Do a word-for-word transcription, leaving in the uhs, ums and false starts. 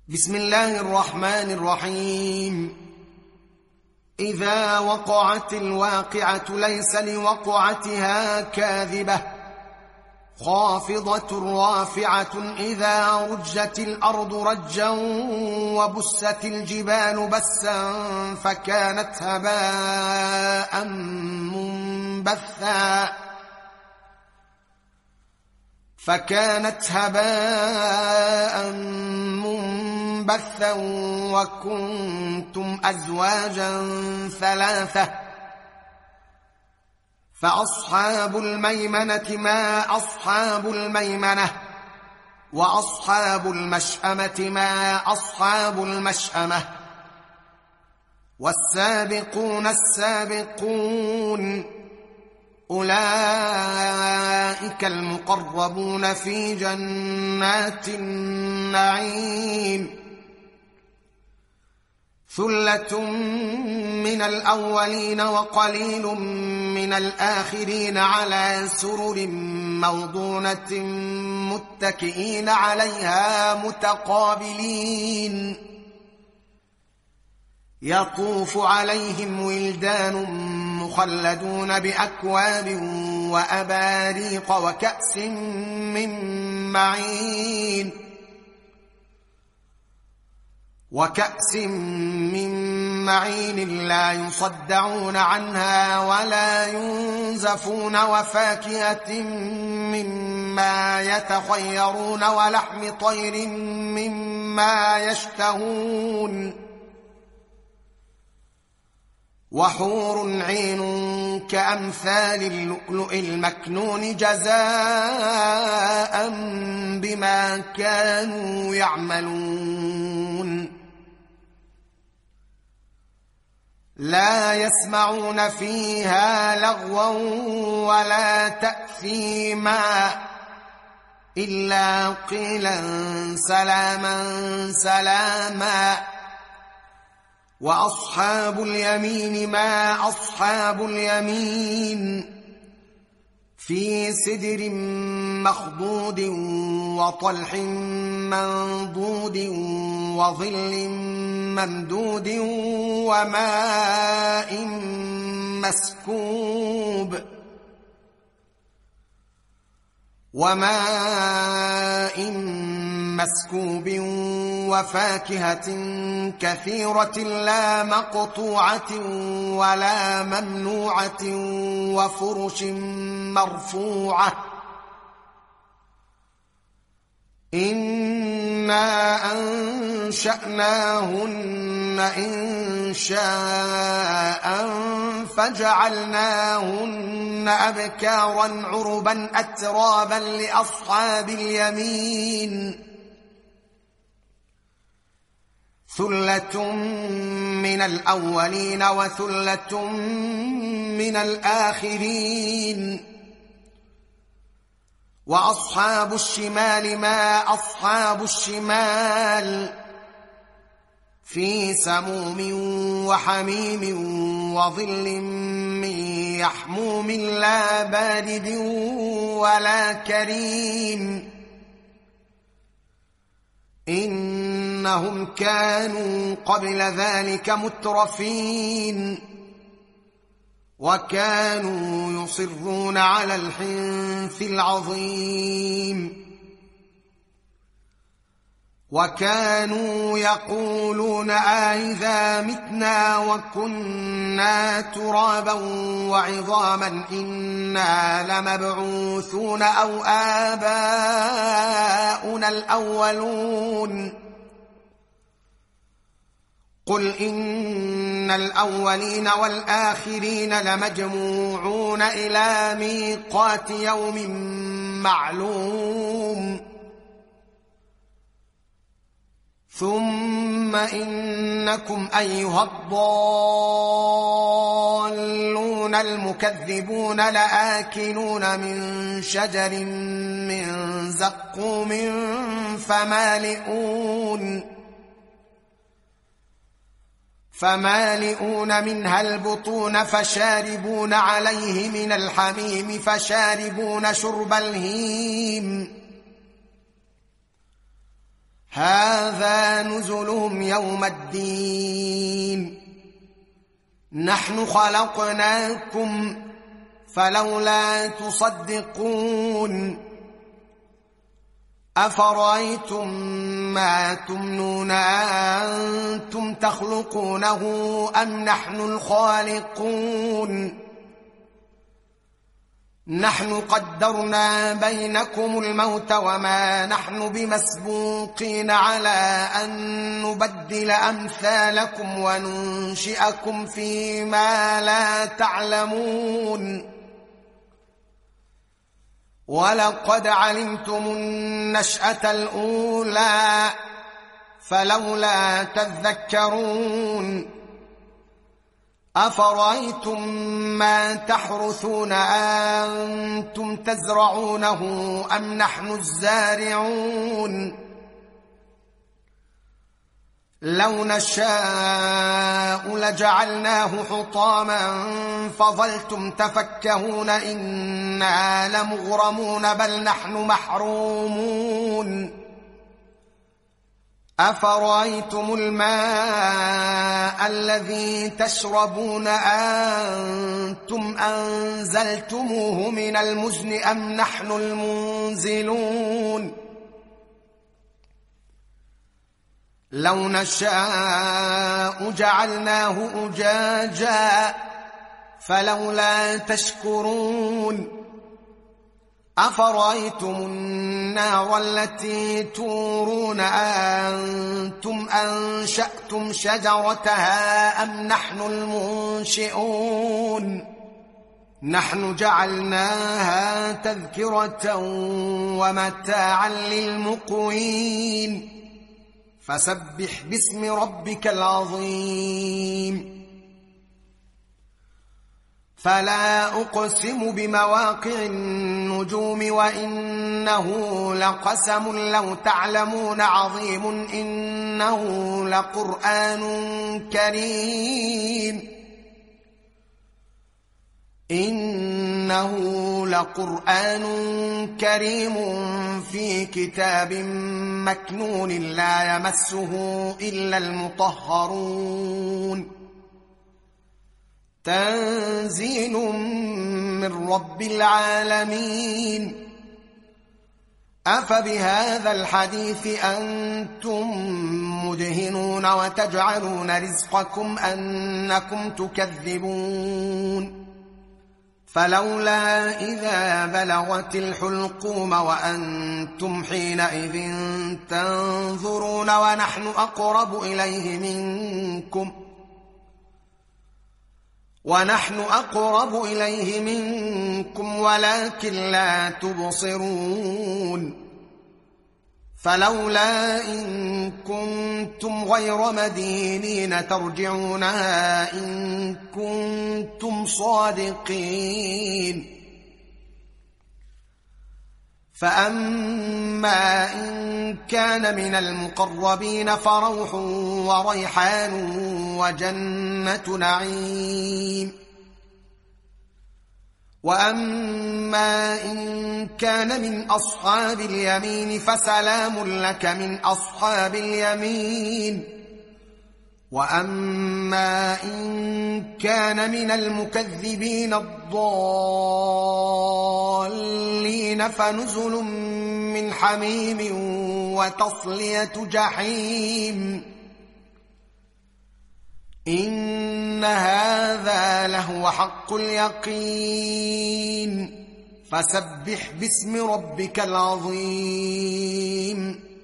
بسم الله الرحمن الرحيم. إذا وقعت الواقعة ليس لوقعتها كاذبة خافضة رافعة إذا رجت الأرض رجا وبست الجبال بسا فكانت هباء منبثا فكانت هباء منبثا وكنتم أزواجا ثلاثة فأصحاب الميمنة ما أصحاب الميمنة وأصحاب المشأمة ما أصحاب المشأمة والسابقون السابقون أولئك المقربون في جنات النعيم ثلة من الأولين وقليل من الآخرين على سرر موضونة متكئين عليها متقابلين يطوف عليهم ولدان مخلدون بأكواب وأباريق وكأس من معين وكأس من معين لا يصدعون عنها ولا ينزفون وفاكهة مما يتخيرون ولحم طير مما يشتهون وحور عين كأمثال اللؤلؤ المكنون جزاء بما كانوا يعملون لا يسمعون فيها لغوا ولا تأثيما إلا قيلا سلاما سلاما وأصحاب اليمين ما أصحاب اليمين في سدر مخضود وطلح منضود وظل ممدود وماء مسكوب وماء مسكوب وفاكهة كثيرة لا مقطوعة ولا ممنوعة وفرش مرفوعة إنا أنشأناهن إنشاء فجعلناهن أبكارا عربا أترابا لأصحاب اليمين ثلة من الأولين وثلة من الآخرين وأصحاب الشمال ما أصحاب الشمال في سموم وحميم وظل من يحموم لا بارد ولا كريم إنهم كانوا قبل ذلك مترفين وكانوا يصرون على الحنث العظيم وكانوا يقولون أإذا متنا وكنا ترابا وعظاما إنا لمبعوثون أو آباؤنا الأولون قل إن الأولين والآخرين لمجموعون إلى ميقات يوم معلوم ثم إنكم أيها الضالون المكذبون لآكلون من شجر من زقوم فمالئون فمالئون منها البطون فشاربون عليه من الحميم فشاربون شرب الهيم هذا نزلهم يوم الدين نحن خلقناكم فلولا تصدقون أفرأيتم ما تمنون أنتم تخلقونه أم نحن الخالقون نحن قدرنا بينكم الموت وما نحن بمسبوقين على أن نبدل أمثالكم وننشئكم فيما لا تعلمون ولقد علمتم النشأة الأولى فلولا تذكرون أفرأيتم ما تحرثون أنتم تزرعونه أم نحن الزارعون لو نشاء لجعلناه حطاما فظلتم تفكهون إنا لمغرمون بل نحن محرومون أفرأيتم الماء الذي تشربون أنتم أنزلتموه من المزن أم نحن المنزلون لو نشاء جعلناه أجاجا فلولا تشكرون أفرأيتم النار التي تورون أنتم أنشأتم شجرتها أم نحن المنشئون نحن جعلناها تذكرة ومتاعا للمقوين فسبح باسم ربك العظيم فلا أقسم بمواقع النجوم وإنه لقسم لو تعلمون عظيم إنه لقرآن كريم إنه لقرآن كريم في كتاب مكنون لا يمسه إلا المطهرون تنزيل من رب العالمين أفبهذا الحديث أنتم مدهنون وتجعلون رزقكم أنكم تكذبون فلولا إذا بلغت الحلقوم وأنتم حينئذ تنظرون ونحن أقرب إليه منكم ونحن أقرب إليه منكم ولكن لا تبصرون فلولا إن كنتم غير مدينين ترجعونها إن كنتم صادقين فأما إن كان من المقربين فروح وريحان وجنة نعيم وأما إن كان من أصحاب اليمين فسلام لك من أصحاب اليمين وأما إن كان من المكذبين الضالين فنزل من حميم وتصلية جحيم إن هذا لهو حق اليقين فسبح باسم ربك العظيم